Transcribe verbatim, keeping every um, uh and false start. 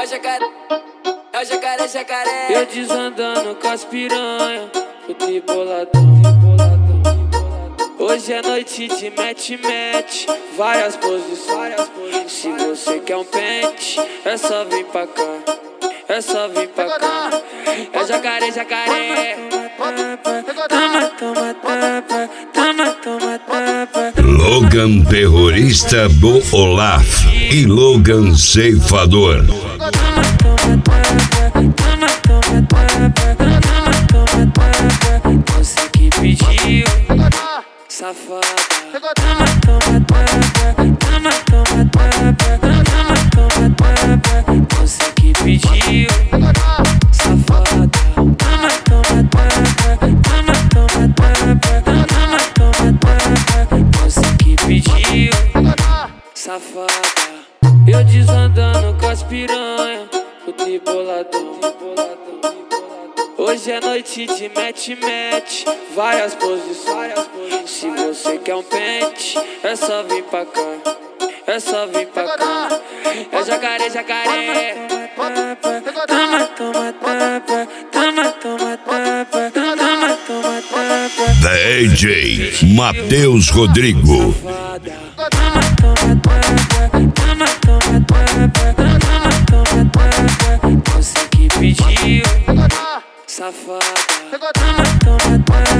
o jacaré, é o jacaré, jacaré. Eu desandando com as piranha, o triboladão. Hoje é noite de match-match, várias posições. Se você quer um pente, é só vir pra cá, é só vir pra cá. É o jacaré, jacaré. Toma, toma, tapa, toma, toma, tapa. Logan terrorista do Olaf e Logan ceifador. Toma, toma, tapa, toma, toma, tapa, toma, toma, tapa. Você que pediu, safada. Toma, toma, tapa, toma, toma, tapa, toma, toma, tapa. Você que pediu, safada. Toma, toma, tapa, toma, toma, tapa, toma, toma, tapa. Você que pediu, safada. Eu desandando com as piranha, o triboladão. Hoje é noite de match-match, várias posições. Se você quer um pente, é só vir pra cá, é só vir pra cá. É o jacaré, jacaré. Toma, toma, tapa, toma, toma, tapa, toma, toma, tapa. D J Matheus Rodrigo. Toma, toma, tapa, toma, toma, tapa, toma, toma, tapa. Você que pediu, safada. Toma, toma, tapa.